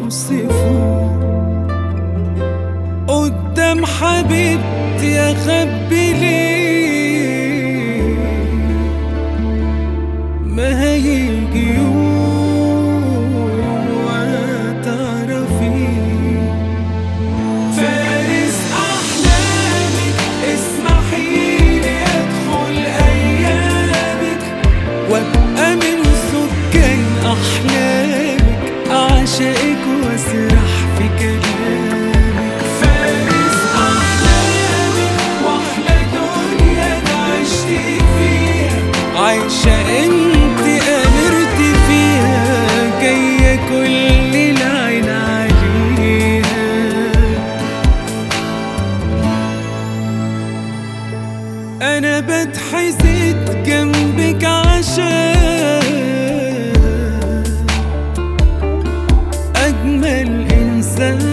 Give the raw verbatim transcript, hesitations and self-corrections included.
اوصفه قدام حبيبتي، اخبي ليه؟ ما هيجي يوم وهتعرفيه. فارس احلامك اسمحيلي ادخل ايامك، وابقى من سكان احلامك، اعشقك واسرح في كلامك. فارس احلامك واحلى دنيا انا عشت فيها، عايشة انت امرت فيها، جاية كل العين عليها. انا بتحسد جنبك عشان أجمل إنسان